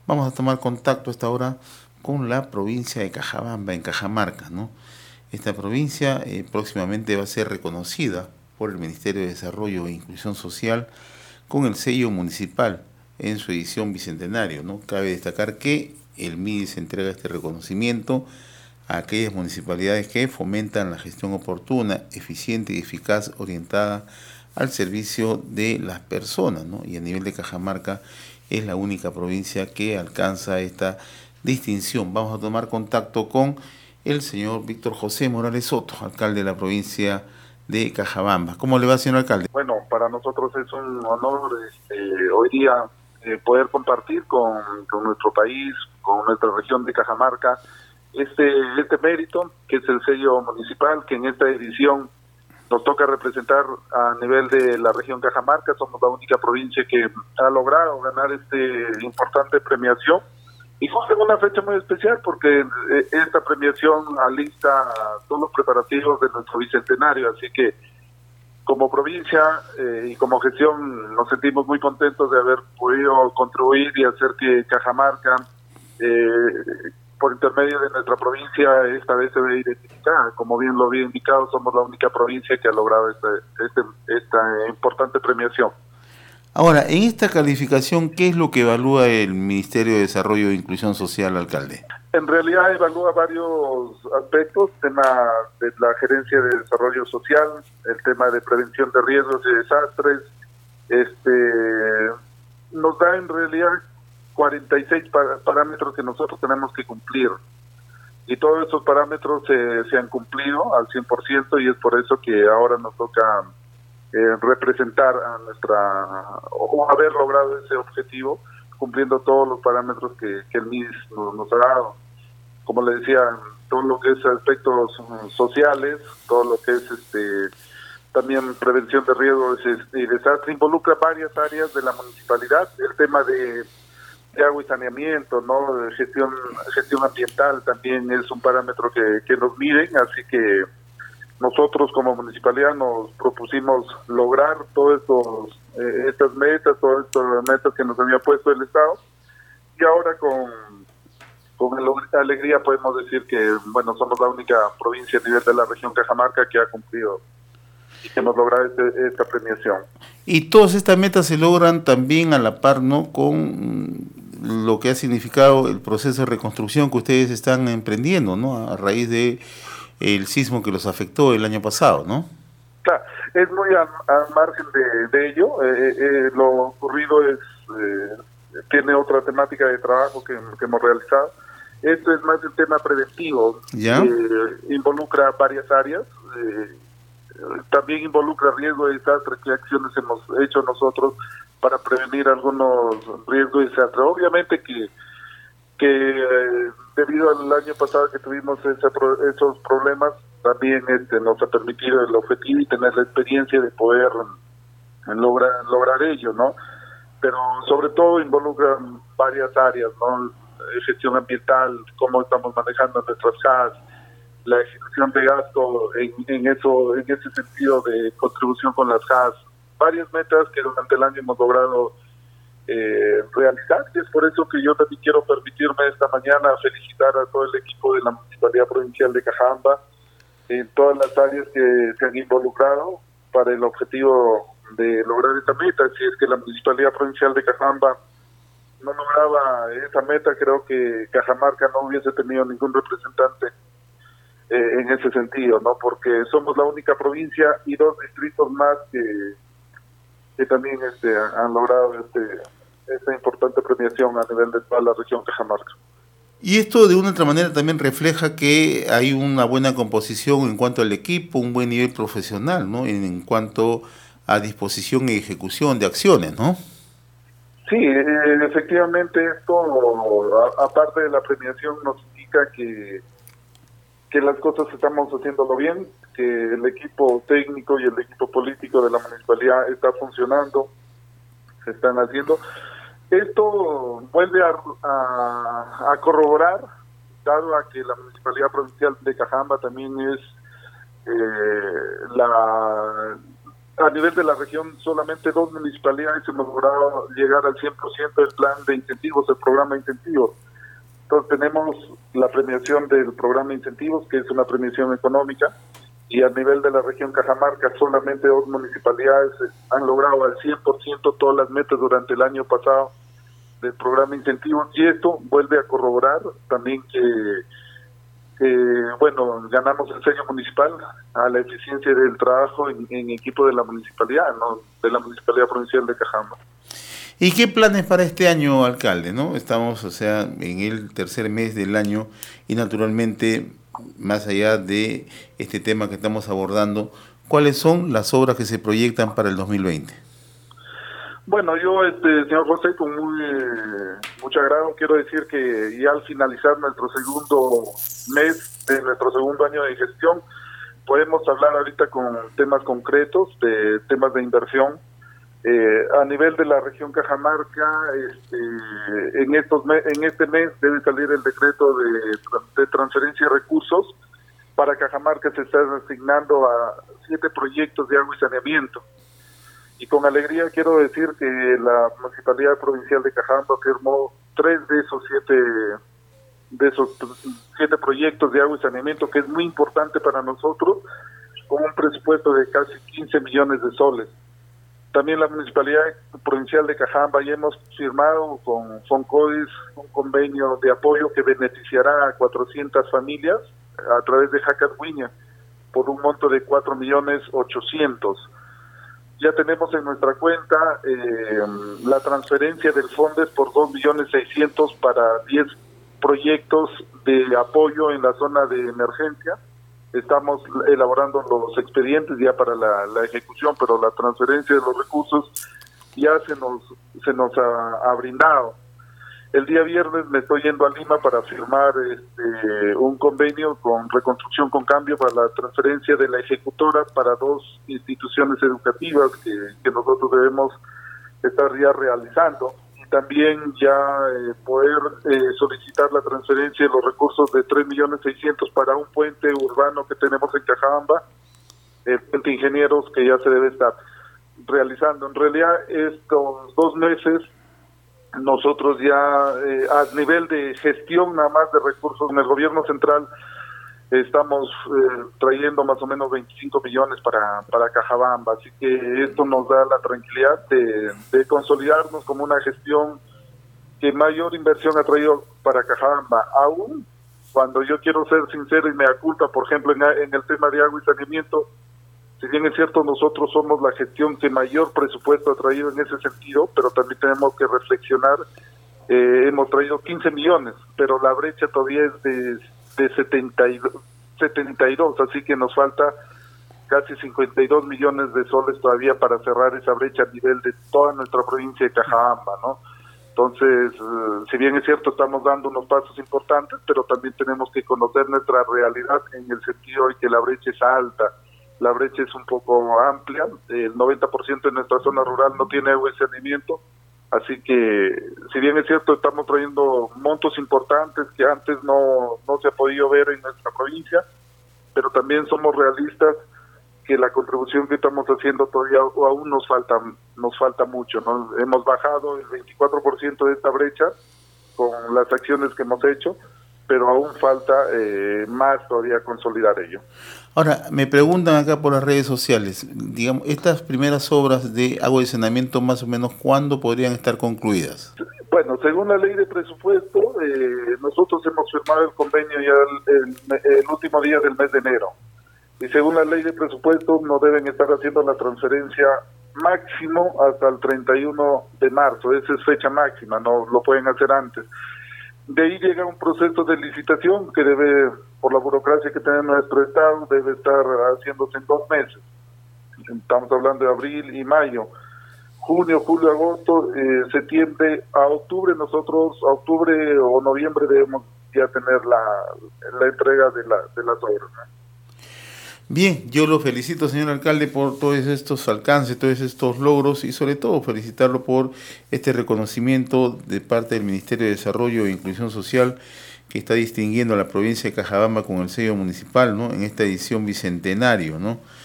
Vamos a tomar contacto a esta hora con la provincia de Cajabamba, en Cajamarca, ¿no? Esta provincia próximamente va a ser reconocida por el Ministerio de Desarrollo e Inclusión Social con el sello municipal en su edición bicentenario, ¿no? Cabe destacar que el MIDES entrega este reconocimiento a aquellas municipalidades que fomentan la gestión oportuna, eficiente y eficaz orientada al servicio de las personas, ¿no? Y a nivel de Cajamarca es la única provincia que alcanza esta distinción. Vamos a tomar contacto con el señor Víctor José Morales Soto, alcalde de la provincia de Cajabamba. ¿Cómo le va, señor alcalde? Bueno, para nosotros es un honor hoy día poder compartir con nuestro país, con nuestra región de Cajamarca, este mérito, que es el sello municipal, que en esta edición nos toca representar a nivel de la región Cajamarca. Somos la única provincia que ha logrado ganar importante premiación, y fue en una fecha muy especial porque esta premiación alista todos los preparativos de nuestro bicentenario, así que como provincia y como gestión nos sentimos muy contentos de haber podido contribuir y hacer que Cajamarca, por intermedio de nuestra provincia, esta vez se ve identificada. Como bien lo había indicado, somos la única provincia que ha logrado esta importante premiación. Ahora, en esta calificación, ¿qué es lo que evalúa el Ministerio de Desarrollo e Inclusión Social, alcalde? En realidad evalúa varios aspectos: tema de la gerencia de desarrollo social, el tema de prevención de riesgos y desastres. Nos da en realidad 46 parámetros que nosotros tenemos que cumplir, y todos esos parámetros se han cumplido al 100%, y es por eso que ahora nos toca representar a o haber logrado ese objetivo cumpliendo todos los parámetros que el MIS nos ha dado. Como le decía, todo lo que es aspectos sociales, todo lo que es también prevención de riesgos y desastre, involucra varias áreas de la municipalidad. El tema de agua y saneamiento, ¿no? De gestión ambiental también es un parámetro que nos miden, así que nosotros como municipalidad nos propusimos lograr todas estas metas que nos había puesto el Estado, y ahora con alegría podemos decir que, bueno, somos la única provincia a nivel de la región Cajamarca que ha cumplido y que hemos logrado esta premiación. Y todas estas metas se logran también a la par, ¿no?, con lo que ha significado el proceso de reconstrucción que ustedes están emprendiendo, ¿no?, a raíz de el sismo que los afectó el año pasado, ¿no? Claro, es muy al margen de ello. Lo ocurrido tiene otra temática de trabajo que hemos realizado. Esto es más el tema preventivo. ¿Ya? Involucra varias áreas. También involucra riesgo de desastre, qué acciones hemos hecho nosotros para prevenir algunos riesgos de desastre. Obviamente que debido al año pasado que tuvimos esos problemas, también nos ha permitido el objetivo y tener la experiencia de poder lograr ello, ¿no? Pero sobre todo involucra varias áreas, ¿no? Gestión ambiental, cómo estamos manejando nuestras CAS, la ejecución de gasto en ese sentido de contribución con las CAS, varias metas que durante el año hemos logrado realizar. Es por eso que yo también quiero permitirme esta mañana felicitar a todo el equipo de la Municipalidad Provincial de Cajabamba en todas las áreas que se han involucrado para el objetivo de lograr esta meta. Si es que la Municipalidad Provincial de Cajabamba no lograba esa meta, creo que Cajamarca no hubiese tenido ningún representante en ese sentido, ¿no? Porque somos la única provincia y 2 distritos más que también han logrado esta importante premiación a nivel de toda la región Cajamarca. Y esto de una otra manera también refleja que hay una buena composición en cuanto al equipo, un buen nivel profesional, ¿no?, en cuanto a disposición y ejecución de acciones, ¿no? Sí, efectivamente esto, aparte de la premiación, nos indica que las cosas estamos haciéndolo bien, que el equipo técnico y el equipo político de la municipalidad está funcionando, se están haciendo. Esto vuelve a corroborar, dado a que la Municipalidad Provincial de Cajabamba también es a nivel de la región, solamente 2 municipalidades hemos logrado llegar al 100% del plan de incentivos, del programa de incentivos. Entonces tenemos la premiación del programa de incentivos, que es una premiación económica, y a nivel de la región Cajamarca solamente 2 municipalidades han logrado al 100% todas las metas durante el año pasado del programa de incentivos, y esto vuelve a corroborar también que bueno, ganamos el sello municipal a la eficiencia del trabajo en equipo de la municipalidad, ¿no? De la Municipalidad Provincial de Cajamba. ¿Y qué planes para este año, alcalde? ¿No? Estamos, o sea, en el tercer mes del año y naturalmente, más allá de este tema que estamos abordando, ¿cuáles son las obras que se proyectan para el 2020? Bueno, yo, señor José, con mucho agrado quiero decir que ya al finalizar nuestro segundo mes de nuestro segundo año de gestión, podemos hablar ahorita con temas concretos, de temas de inversión. A nivel de la región Cajamarca, en este mes debe salir el decreto de transferencia de recursos. Para Cajamarca se están asignando a 7 proyectos de agua y saneamiento. Y con alegría quiero decir que la Municipalidad Provincial de Cajamba firmó 3 de esos 7 proyectos de agua y saneamiento, que es muy importante para nosotros, con un presupuesto de casi 15 millones de soles. También la Municipalidad Provincial de Cajamba ya hemos firmado con Foncodis un convenio de apoyo que beneficiará a 400 familias a través de Jacatwiña por un monto de 4.800.000. Ya tenemos en nuestra cuenta la transferencia del FONDES por 2.600.000 para 10 proyectos de apoyo en la zona de emergencia. Estamos elaborando los expedientes ya para la ejecución, pero la transferencia de los recursos ya se nos ha brindado. El día viernes me estoy yendo a Lima para firmar un convenio con Reconstrucción con Cambio para la transferencia de la ejecutora para 2 instituciones educativas que nosotros debemos estar ya realizando. Y también ya poder solicitar la transferencia de los recursos de 3.600.000 para un puente urbano que tenemos en Cajamba, el puente Ingenieros, que ya se debe estar realizando. En realidad, estos 2 meses nosotros ya a nivel de gestión nada más de recursos en el gobierno central estamos trayendo más o menos 25 millones para Cajabamba, así que esto nos da la tranquilidad de consolidarnos como una gestión que mayor inversión ha traído para Cajabamba. Aún cuando yo quiero ser sincero y me culpa, por ejemplo, en el tema de agua y saneamiento, si bien es cierto, nosotros somos la gestión que mayor presupuesto ha traído en ese sentido, pero también tenemos que reflexionar. Hemos traído 15 millones, pero la brecha todavía es de 72, así que nos falta casi 52 millones de soles todavía para cerrar esa brecha a nivel de toda nuestra provincia de Cajabamba, ¿no? Entonces, si bien es cierto, estamos dando unos pasos importantes, pero también tenemos que conocer nuestra realidad en el sentido de que la brecha es alta. La brecha es un poco amplia, el 90% de nuestra zona rural no tiene agua y saneamiento, así que si bien es cierto estamos trayendo montos importantes que antes no se ha podido ver en nuestra provincia, pero también somos realistas que la contribución que estamos haciendo todavía aún nos falta mucho, ¿no? Hemos bajado el 24% de esta brecha con las acciones que hemos hecho, pero aún falta más todavía consolidar ello. Ahora, me preguntan acá por las redes sociales, digamos, estas primeras obras de agua y saneamiento, más o menos, ¿cuándo podrían estar concluidas? Bueno, según la ley de presupuesto, nosotros hemos firmado el convenio ya el último día del mes de enero. Y según la ley de presupuesto, no deben estar haciendo la transferencia máximo hasta el 31 de marzo. Esa es fecha máxima, no lo pueden hacer antes. De ahí llega un proceso de licitación que debe, por la burocracia que tiene nuestro Estado, debe estar haciéndose en 2 meses. Estamos hablando de abril y mayo. Junio, julio, agosto, septiembre, a octubre octubre o noviembre debemos ya tener la entrega de las obras, ¿no? Bien, yo lo felicito, señor alcalde, por todos estos alcances, todos estos logros y sobre todo felicitarlo por este reconocimiento de parte del Ministerio de Desarrollo e Inclusión Social que está distinguiendo a la provincia de Cajabamba con el sello municipal, ¿no? En esta edición bicentenario, ¿no?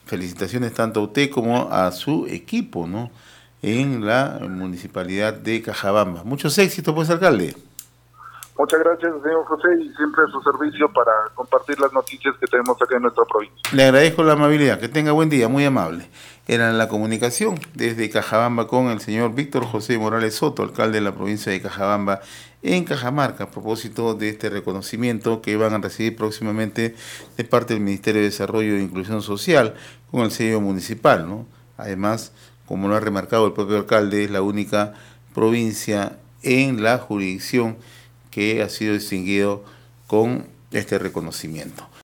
felicitaciones tanto a usted como a su equipo, ¿no?, en la municipalidad de Cajabamba. Muchos éxitos, pues, alcalde. Muchas gracias, señor José, y siempre a su servicio para compartir las noticias que tenemos acá en nuestra provincia. Le agradezco la amabilidad, que tenga buen día, muy amable. Era la comunicación desde Cajabamba con el señor Víctor José Morales Soto, alcalde de la provincia de Cajabamba, en Cajamarca, a propósito de este reconocimiento que van a recibir próximamente de parte del Ministerio de Desarrollo e Inclusión Social con el sello municipal, ¿no? Además, como lo ha remarcado el propio alcalde, es la única provincia en la jurisdicción que ha sido distinguido con este reconocimiento.